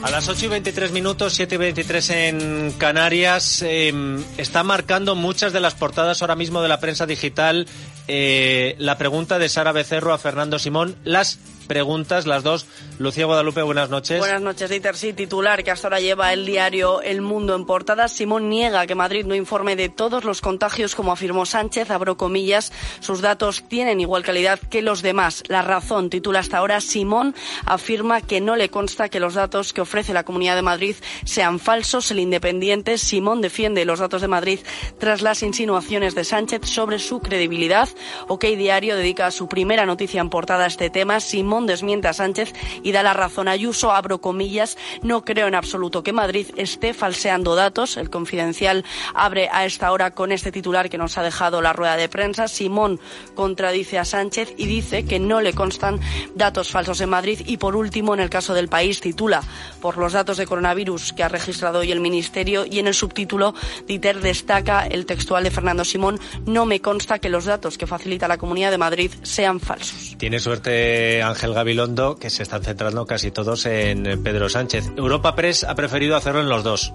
A las 8:23, 7:23 en Canarias. Está marcando muchas de las portadas ahora mismo de la prensa digital la pregunta de Sara Becerro a Fernando Simón. Las preguntas, las dos. Lucía Guadalupe, buenas noches. Buenas noches, Dieter. Sí, titular que hasta ahora lleva el diario El Mundo en portada. Simón niega que Madrid no informe de todos los contagios, como afirmó Sánchez, abro comillas. Sus datos tienen igual calidad que los demás. La Razón titula hasta ahora: Simón afirma que no le consta que los datos que ofrece la Comunidad de Madrid sean falsos. El Independiente: Simón defiende los datos de Madrid tras las insinuaciones de Sánchez sobre su credibilidad. OK Diario dedica su primera noticia en portada a este tema. Simón desmiente a Sánchez y da la razón a Ayuso, abro comillas: no creo en absoluto que Madrid esté falseando datos. El Confidencial abre a esta hora con este titular que nos ha dejado la rueda de prensa. Simón contradice a Sánchez y dice que no le constan datos falsos en Madrid. Y por último, en el caso del País, titula por los datos de coronavirus que ha registrado hoy el Ministerio, y en el subtítulo Dieter destaca el textual de Fernando Simón: no me consta que los datos que facilita la Comunidad de Madrid sean falsos. Tiene suerte Ángel Gabilondo, que se están centrando casi todos en Pedro Sánchez. Europa Press ha preferido hacerlo en los dos.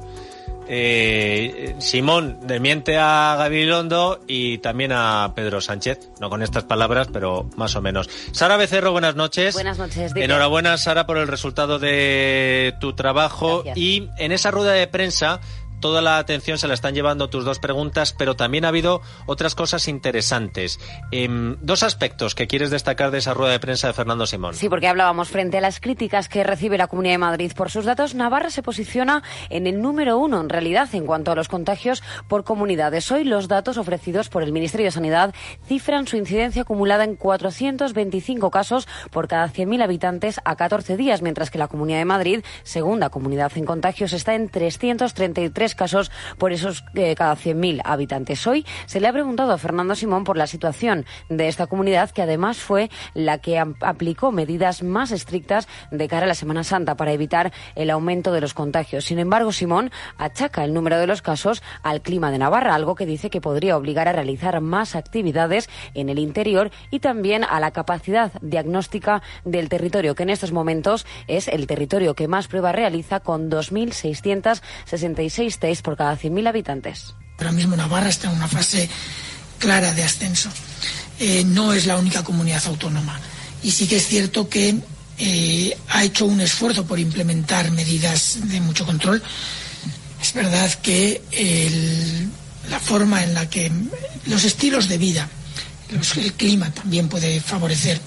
Simón desmiente a Gabilondo y también a Pedro Sánchez, no con estas palabras, pero más o menos. Sara Becerro, buenas noches. Buenas noches, Dieter. Enhorabuena, Sara, por el resultado de tu trabajo. Gracias. Y en esa rueda de prensa toda la atención se la están llevando tus dos preguntas, pero también ha habido otras cosas interesantes. Dos aspectos que quieres destacar de esa rueda de prensa de Fernando Simón. Sí, porque hablábamos frente a las críticas que recibe la Comunidad de Madrid por sus datos. Navarra se posiciona en el número 1, en realidad, en cuanto a los contagios por comunidades. Hoy los datos ofrecidos por el Ministerio de Sanidad cifran su incidencia acumulada en 425 casos por cada 100.000 habitantes a 14 días, mientras que la Comunidad de Madrid, segunda comunidad en contagios, está en 333 casos por esos cada 100.000 habitantes. Hoy se le ha preguntado a Fernando Simón por la situación de esta comunidad, que además fue la que aplicó medidas más estrictas de cara a la Semana Santa para evitar el aumento de los contagios. Sin embargo, Simón achaca el número de los casos al clima de Navarra, algo que dice que podría obligar a realizar más actividades en el interior, y también a la capacidad diagnóstica del territorio, que en estos momentos es el territorio que más pruebas realiza, con 2.666 test por cada 100.000 habitantes. Ahora mismo Navarra está en una fase clara de ascenso. No es la única comunidad autónoma. Y sí que es cierto que ha hecho un esfuerzo por implementar medidas de mucho control. Es verdad que la forma en la que los estilos de vida, el clima también puede favorecer,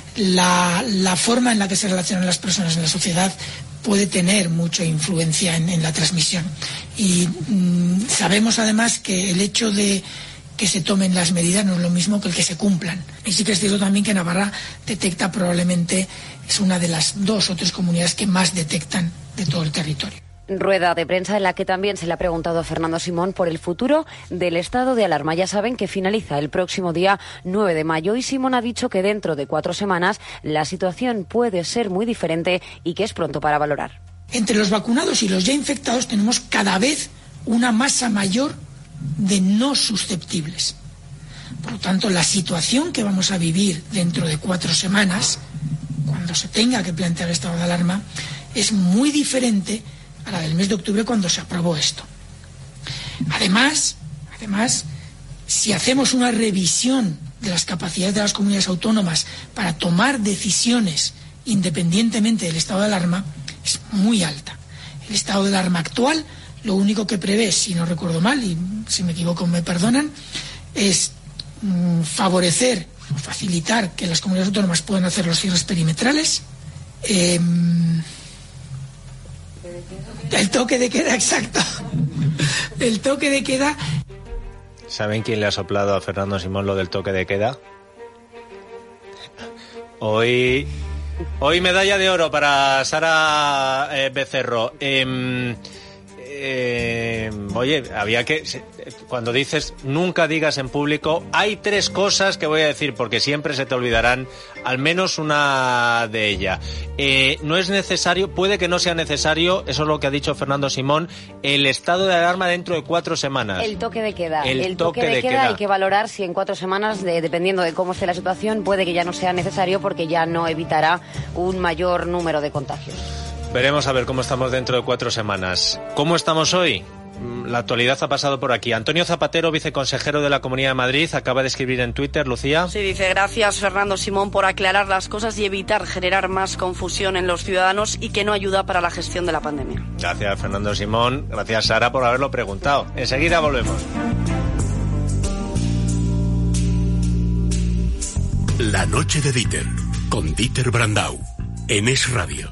la forma en la que se relacionan las personas en la sociedad puede tener mucha influencia en la transmisión. Y sabemos además que el hecho de que se tomen las medidas no es lo mismo que el que se cumplan. Y sí que es cierto también que Navarra detecta, probablemente es una de las 2 o 3 comunidades que más detectan de todo el territorio. Rueda de prensa en la que también se le ha preguntado a Fernando Simón por el futuro del estado de alarma. Ya saben que finaliza el próximo día 9 de mayo y Simón ha dicho que dentro de 4 semanas la situación puede ser muy diferente y que es pronto para valorar. Entre los vacunados y los ya infectados tenemos cada vez una masa mayor de no susceptibles. Por lo tanto, la situación que vamos a vivir dentro de 4 semanas, cuando se tenga que plantear el estado de alarma, es muy diferente a la del mes de octubre, cuando se aprobó esto. Además, si hacemos una revisión de las capacidades de las comunidades autónomas para tomar decisiones independientemente del estado de alarma, es muy alta. El estado de alarma actual lo único que prevé, si no recuerdo mal, y si me equivoco me perdonan, es favorecer o facilitar que las comunidades autónomas puedan hacer los cierres perimetrales, el toque de queda, exacto. El toque de queda. ¿Saben quién le ha soplado a Fernando Simón lo del toque de queda? Hoy medalla de oro para Sara Becerro. Oye, había que... Cuando dices nunca digas en público, hay 3 cosas que voy a decir porque siempre se te olvidarán, al menos una de ellas. No es necesario, puede que no sea necesario, eso es lo que ha dicho Fernando Simón, el estado de alarma dentro de 4 semanas. El toque de queda. El toque de queda hay que valorar si en 4 semanas, dependiendo de cómo esté la situación, puede que ya no sea necesario porque ya no evitará un mayor número de contagios. Veremos a ver cómo estamos dentro de 4 semanas. ¿Cómo estamos hoy? La actualidad ha pasado por aquí. Antonio Zapatero, viceconsejero de la Comunidad de Madrid, acaba de escribir en Twitter, Lucía. Sí, dice: gracias Fernando Simón por aclarar las cosas y evitar generar más confusión en los ciudadanos y que no ayuda para la gestión de la pandemia. Gracias Fernando Simón, gracias Sara por haberlo preguntado. Enseguida volvemos. La noche de Dieter, con Dieter Brandau, en Es Radio.